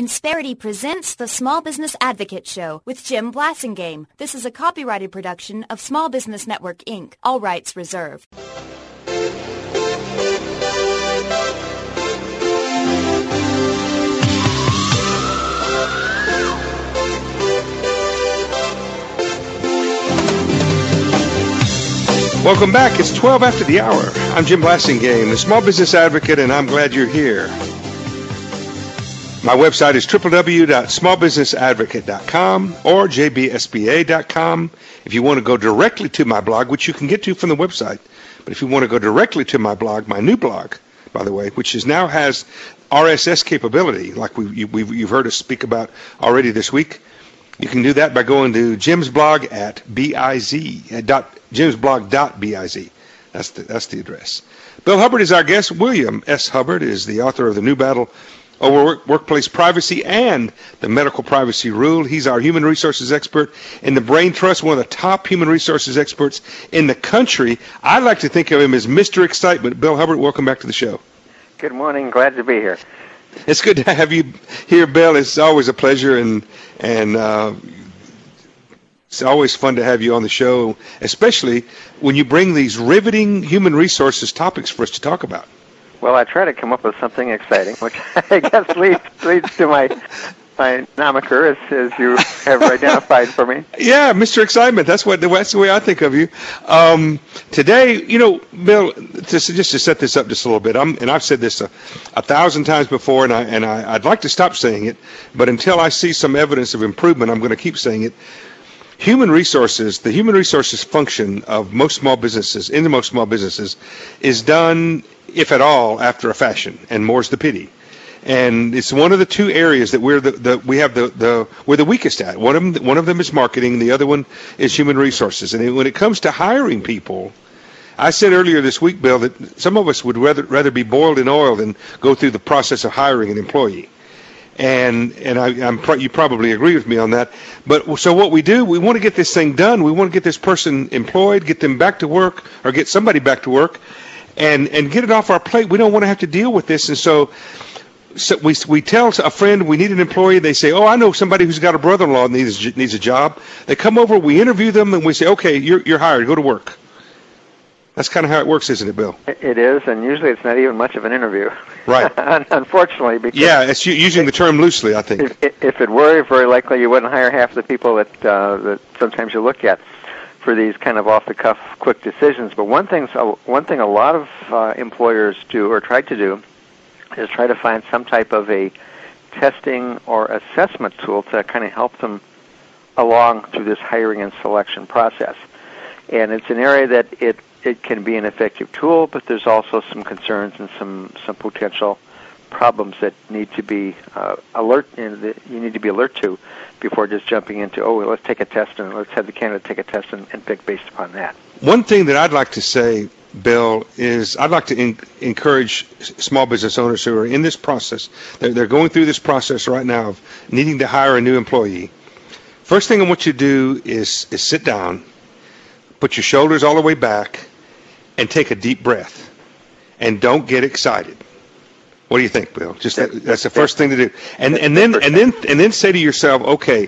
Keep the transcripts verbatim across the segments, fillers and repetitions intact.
Insperity presents the Small Business Advocate Show with Jim Blasingame. This is a copyrighted production of Small Business Network, Incorporated. All rights reserved. Welcome back. It's twelve after the hour. I'm Jim Blasingame, the Small Business Advocate, and I'm glad you're here. My website is w w w dot small business advocate dot com or j b s b a dot com. If you want to go directly to my blog, which you can get to from the website, but if you want to go directly to my blog, my new blog, by the way, which is now has R S S capability, like we, you, we've, you've heard us speak about already this week, you can do that by going to Jim's blog at biz, dot, jim's blog dot biz. That's the, that's the address. Bill Hubbard is our guest. William S. Hubbard is the author of The New Battle Over work, Workplace Privacy and the Medical Privacy Rule. He's our human resources expert in the Brain Trust, one of the top human resources experts in the country. I like to think of him as Mister Excitement. Bill Hubbard, welcome back to the show. Good morning. Glad to be here. It's good to have you here, Bill. It's always a pleasure, and and uh, it's always fun to have you on the show, especially when you bring these riveting human resources topics for us to talk about. Well, I try to come up with something exciting, which I guess leads leads to my my moniker, as, as you have identified for me. Yeah, Mister Excitement. That's what that's the way I think of you. Um, today, you know, Bill, just just to set this up just a little bit, I'm, and I've said this a, a thousand times before, and I and I, I'd like to stop saying it, but until I see some evidence of improvement, I'm going to keep saying it. Human resources, the human resources function of most small businesses, in the most small businesses, is done, if at all, after a fashion, and more's the pity. And it's one of the two areas that we're the, the we have the, the we're the weakest at. One of them one of them is marketing, the other one is human resources. And when it comes to hiring people, I said earlier this week, Bill, that some of us would rather rather be boiled in oil than go through the process of hiring an employee. And and I, I'm pro- you probably agree with me on that. But so what we do, we want to get this thing done. We want to get this person employed, get them back to work, or get somebody back to work, and and get it off our plate. We don't want to have to deal with this. And so, so we we tell a friend we need an employee. They say, oh, I know somebody who's got a brother-in-law needs needs a job. They come over, we interview them, and we say, okay, you're you're hired. Go to work. That's kind of how it works, isn't it, Bill? It is, and usually it's not even much of an interview. Right. Unfortunately, because yeah, it's using the term loosely, I think. If, if it were, very likely you wouldn't hire half the people that uh, that sometimes you look at for these kind of off-the-cuff, quick decisions. But one thing, one thing a lot of uh, employers do or try to do is try to find some type of a testing or assessment tool to kind of help them along through this hiring and selection process. And it's an area that it it can be an effective tool, but there's also some concerns and some, some potential problems that need to be uh, alert. You know, that you need to be alert to before just jumping into, oh, well, let's take a test and let's have the candidate take a test and, and pick based upon that. One thing that I'd like to say, Bill, is I'd like to in, encourage small business owners who are in this process. They're, they're going through this process right now of needing to hire a new employee. First thing I want you to do is is sit down, put your shoulders all the way back, and take a deep breath, and don't get excited. What do you think, Bill? Just that, that's the first thing to do, and and then and then and then say to yourself, okay,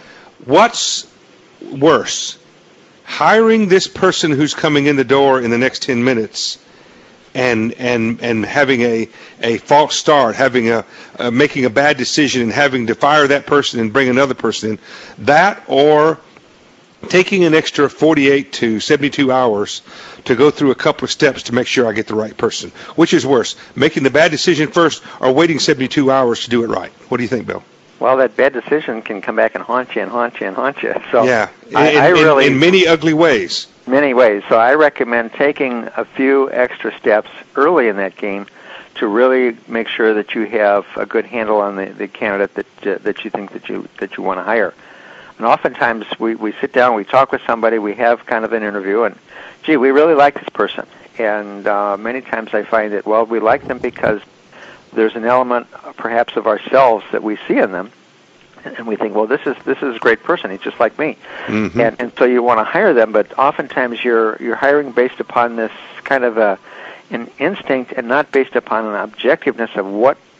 what's worse, hiring this person who's coming in the door in the next ten minutes, and and and having a a false start, having a uh, making a bad decision, and having to fire that person and bring another person in, that or taking an extra forty-eight to seventy-two hours to go through a couple of steps to make sure I get the right person? Which is worse, making the bad decision first or waiting seventy-two hours to do it right? What do you think, Bill? Well, that bad decision can come back and haunt you and haunt you and haunt you. So yeah, in, I, I in, really, in many ugly ways. Many ways. So I recommend taking a few extra steps early in that game to really make sure that you have a good handle on the, the candidate that uh, that you think that you that you want to hire. And oftentimes we, we sit down, we talk with somebody, we have kind of an interview, and, gee, we really like this person. And uh, many times I find that, well, we like them because there's an element, uh, perhaps, of ourselves that we see in them, and we think, well, this is this is a great person. He's just like me. Mm-hmm. And, and so you want to hire them, but oftentimes you're you're hiring based upon this kind of a an instinct and not based upon an objectiveness of what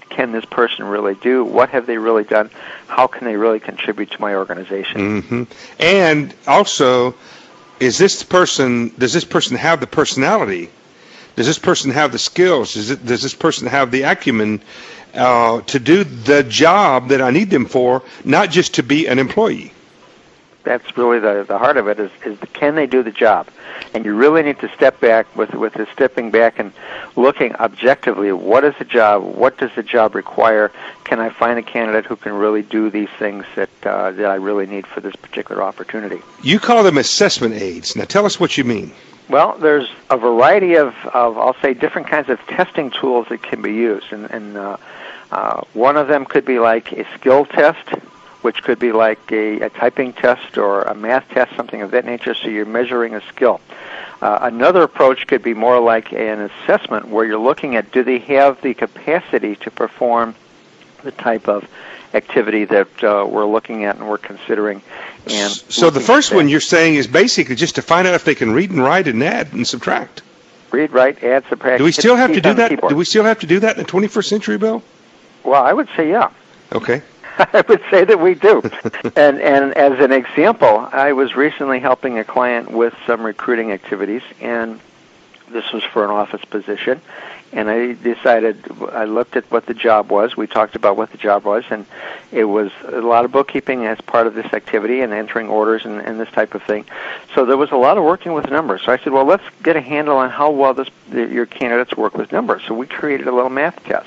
can this person really do? What have they really done? How can they really contribute to my organization? Mm-hmm. And also, is this person? Does this person have the personality? Does this person have the skills? Does, it, does this person have the acumen uh, to do the job that I need them for, not just to be an employee? That's really the the heart of it, is, is the, can they do the job? And you really need to step back with with the stepping back and looking objectively, what is the job? What does the job require? Can I find a candidate who can really do these things that uh, that I really need for this particular opportunity? You call them assessment aids. Now tell us what you mean. Well, there's a variety of, of I'll say, different kinds of testing tools that can be used. And, and uh, uh, one of them could be like a skill test, which could be like a, a typing test or a math test, something of that nature, so you're measuring a skill. Uh, another approach could be more like an assessment where you're looking at, do they have the capacity to perform the type of activity that uh, we're looking at and we're considering. And so the first one you're saying is basically just to find out if they can read and write and add and subtract. Read, write, add, subtract. Do we still have to do that? Keyboard. Do we still have to do that in the twenty-first century, Bill? Well, I would say yeah. Okay. I would say that we do. and and as an example, I was recently helping a client with some recruiting activities, and this was for an office position. And I decided, I looked at what the job was. We talked about what the job was, and it was a lot of bookkeeping as part of this activity and entering orders and, and this type of thing. So there was a lot of working with numbers. So I said, well, let's get a handle on how well this, the, your candidates work with numbers. So we created a little math test.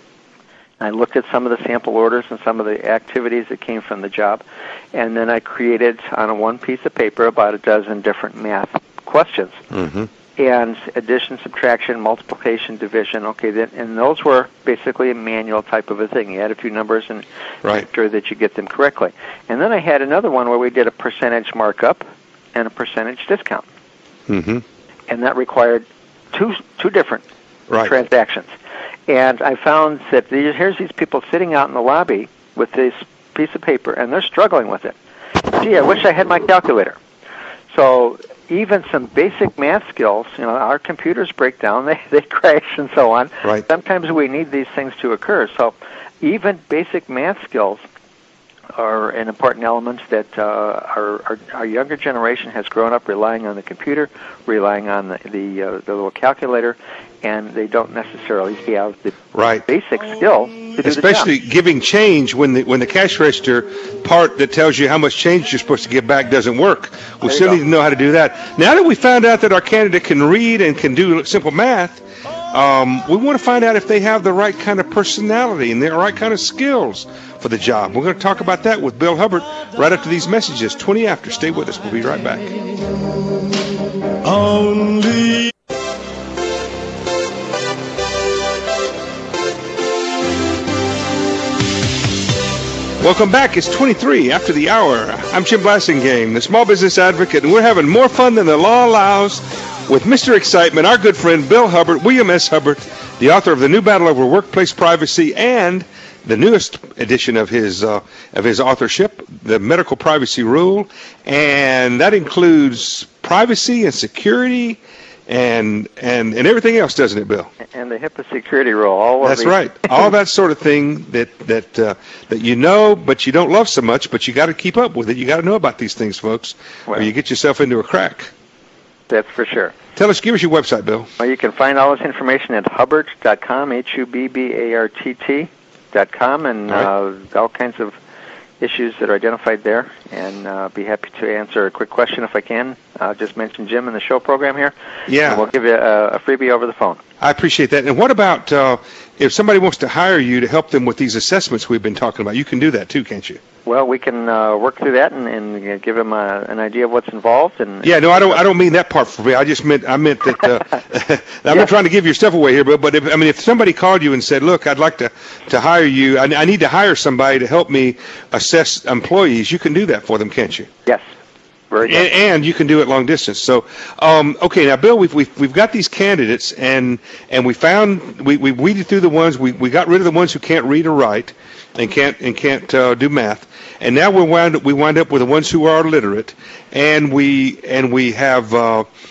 I looked at some of the sample orders and some of the activities that came from the job, and then I created on a one piece of paper about a dozen different math questions. Mm-hmm. And addition, subtraction, multiplication, division. Okay, then, and those were basically a manual type of a thing. You add a few numbers and right. make sure that you get them correctly. And then I had another one where we did a percentage markup and a percentage discount. Mm-hmm. And that required two two different right. transactions. And I found that these, here's these people sitting out in the lobby with this piece of paper, and they're struggling with it. Gee, I wish I had my calculator. So even some basic math skills, you know, our computers break down, they, they crash and so on. Right. Sometimes we need these things to occur. So even basic math skills are an important element that uh, our, our our younger generation has grown up relying on the computer, relying on the the, uh, the little calculator, and they don't necessarily have the right. basic skill to do Especially the job. Giving change when the when the cash register part that tells you how much change you're supposed to give back doesn't work. We still need to know how to do that. Now that we found out that our candidate can read and can do simple math, um, we want to find out if they have the right kind of personality and the right kind of skills for the job. We're going to talk about that with Bill Hubbard right after these messages. twenty after. Stay with us. We'll be right back. Only. Welcome back. It's twenty-three after the hour. I'm Jim Blasingame, the small business advocate, and we're having more fun than the law allows with Mister Excitement, our good friend Bill Hubbard, William S. Hubbard, the author of The New Battle Over Workplace Privacy and the newest edition of his uh, of his authorship, The Medical Privacy Rule, and that includes privacy and security and and and everything else, doesn't it, Bill? And the HIPAA security rule. All of That's these. right. All that sort of thing that that uh, that you know, but you don't love so much, but you got to keep up with it. You got to know about these things, folks, well, or you get yourself into a crack. That's for sure. Tell us, give us your website, Bill. Well, you can find all this information at hubbard dot com, H U B B A R T T dot com, and all, right. uh, all kinds of issues that are identified there, and uh, be happy to answer a quick question if I can. I'll just mention Jim in the show program here. Yeah. And we'll give you a, a freebie over the phone. I appreciate that. And what about uh, if somebody wants to hire you to help them with these assessments we've been talking about? You can do that too, can't you? Well, we can uh, work through that and, and give them uh, an idea of what's involved. And yeah, no, I don't. I don't mean that part for me. I just meant I meant that. Uh, I'm yeah. not trying to give your stuff away here, but but if, I mean, if somebody called you and said, "Look, I'd like to to hire you. I, I need to hire somebody to help me assess employees," you can do that for them, can't you? Yes. Very good. And, and you can do it long distance. So, um, okay, now, Bill, we've we've we've got these candidates, and and we found we we weeded through the ones we we got rid of the ones who can't read or write, and can't and can't uh, do math, and now we wind we wind up with the ones who are literate, and we and we have uh,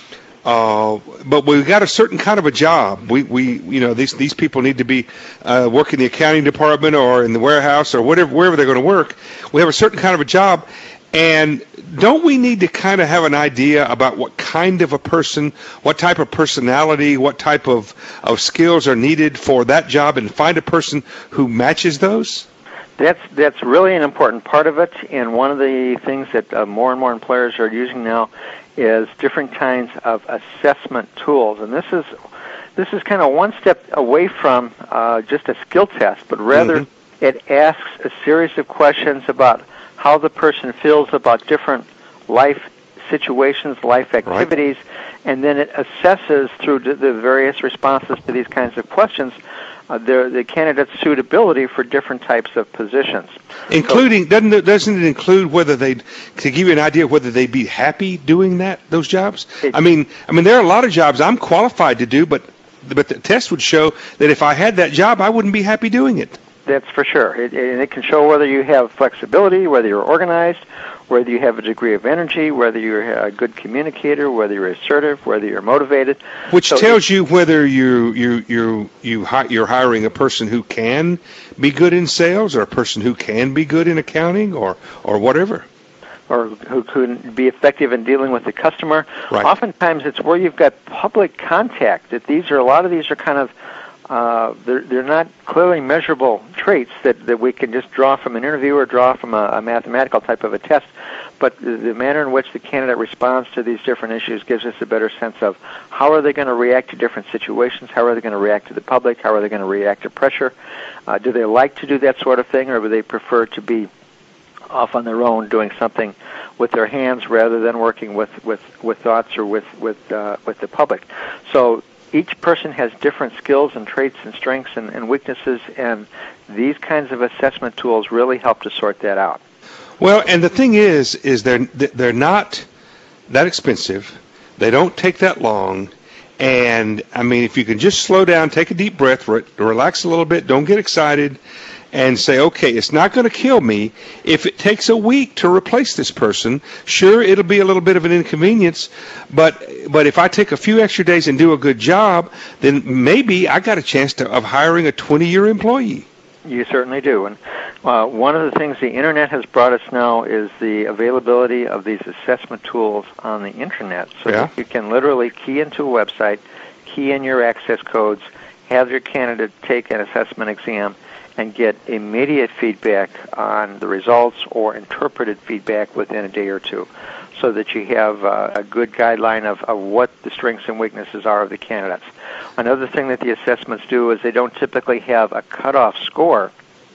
Uh, but we've got a certain kind of a job. We, we you know, these these people need to be uh, working in the accounting department or in the warehouse or whatever, wherever they're going to work. We have a certain kind of a job, and don't we need to kind of have an idea about what kind of a person, what type of personality, what type of, of skills are needed for that job, and find a person who matches those? That's that's really an important part of it, and one of the things that uh, more and more employers are using now is different kinds of assessment tools, and this is this is kind of one step away from uh, just a skill test, but rather mm-hmm. it asks a series of questions about how the person feels about different life situations, life activities, right. and then it assesses through the various responses to these kinds of questions uh, the, the candidate's suitability for different types of positions. Including, so, doesn't it, doesn't it include whether they, to give you an idea of whether they'd be happy doing that, those jobs? It, I mean, I mean, there are a lot of jobs I'm qualified to do, but but the test would show that if I had that job, I wouldn't be happy doing it. That's for sure. It, and it can show whether you have flexibility, whether you're organized, whether you have a degree of energy, whether you're a good communicator, whether you're assertive, whether you're motivated. Which so tells you whether you you you you hi- you're hiring a person who can be good in sales, or a person who can be good in accounting, or or whatever. Or who can be effective in dealing with the customer. Right. Oftentimes, it's where you've got public contact. That these are a lot of these are kind of Uh, they're, they're not clearly measurable traits that, that we can just draw from an interview or draw from a, a mathematical type of a test, but the, the manner in which the candidate responds to these different issues gives us a better sense of how are they going to react to different situations, how are they going to react to the public, how are they going to react to pressure, uh, do they like to do that sort of thing, or do they prefer to be off on their own doing something with their hands rather than working with, with, with thoughts or with, with, uh, with the public. So each person has different skills and traits and strengths and, and weaknesses, and these kinds of assessment tools really help to sort that out. Well, and the thing is, is they're they're not that expensive. They don't take that long. And, I mean, if you can just slow down, take a deep breath, re- relax a little bit, don't get excited, and say, okay, it's not going to kill me. If it takes a week to replace this person, sure, it'll be a little bit of an inconvenience, but but if I take a few extra days and do a good job, then maybe I got a chance to, of hiring a twenty-year employee. You certainly do. And uh, one of the things the Internet has brought us now is the availability of these assessment tools on the Internet, so yeah. that you can literally key into a website, key in your access codes, have your candidate take an assessment exam, and get immediate feedback on the results or interpreted feedback within a day or two, so that you have uh, a good guideline of, of what the strengths and weaknesses are of the candidates. Another thing that the assessments do is they don't typically have a cutoff score,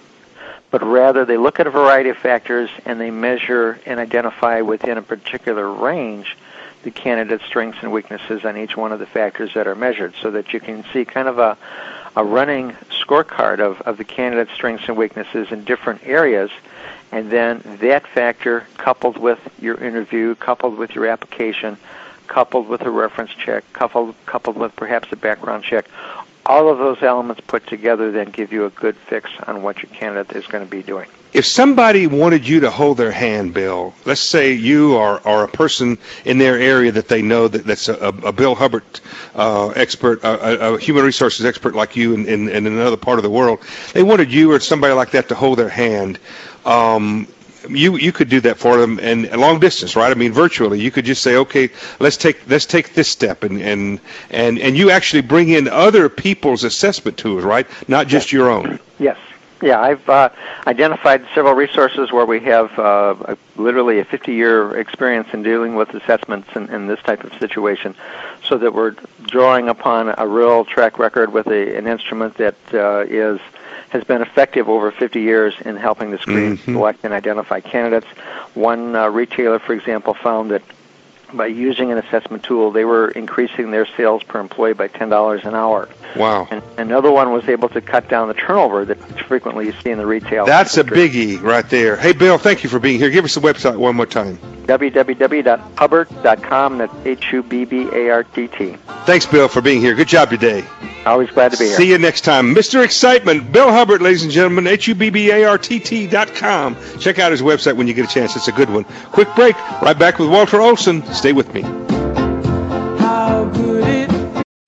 but rather they look at a variety of factors and they measure and identify within a particular range the candidate's strengths and weaknesses on each one of the factors that are measured, so that you can see kind of a a running scorecard of, of the candidate's strengths and weaknesses in different areas, and then that factor coupled with your interview, coupled with your application, coupled with a reference check, coupled coupled with perhaps a background check, all of those elements put together then give you a good fix on what your candidate is going to be doing. If somebody wanted you to hold their hand, Bill, let's say you are, are a person in their area that they know that, that's a, a Bill Hubbard uh, expert, a, a human resources expert like you in, in, in another part of the world, they wanted you or somebody like that to hold their hand. Um, you you could do that for them, and long distance, right? I mean, virtually. You could just say, okay, let's take let's take this step, and and and, and you actually bring in other people's assessment tools, right? Not just yes. your own. Yes. Yeah, I've uh, identified several resources where we have uh, a, literally a fifty-year experience in dealing with assessments in, in this type of situation, so that we're drawing upon a real track record with a, an instrument that uh, is has been effective over fifty years in helping to screen, mm-hmm. select, and identify candidates. One uh, retailer, for example, found that by using an assessment tool, they were increasing their sales per employee by ten dollars an hour. Wow. And another one was able to cut down the turnover that frequently you see in the retail That's industry. a biggie right there. Hey, Bill, thank you for being here. Give us the website one more time. w w w dot hubbard dot com. That's H U B B A R T T. Thanks, Bill, for being here. Good job today. Always glad to be here. See you next time. Mister Excitement, Bill Hubbard, ladies and gentlemen, H U B B A R T T dot com. Check out his website when you get a chance. It's a good one. Quick break. Right back with Walter Olson. Stay with me. How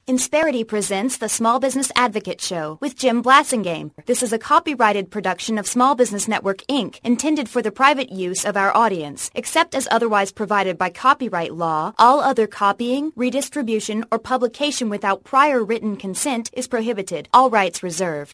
Insperity presents the Small Business Advocate Show with Jim Blasingame. This is a copyrighted production of Small Business Network, Incorporated, intended for the private use of our audience. Except as otherwise provided by copyright law, all other copying, redistribution, or publication without prior written consent is prohibited. All rights reserved.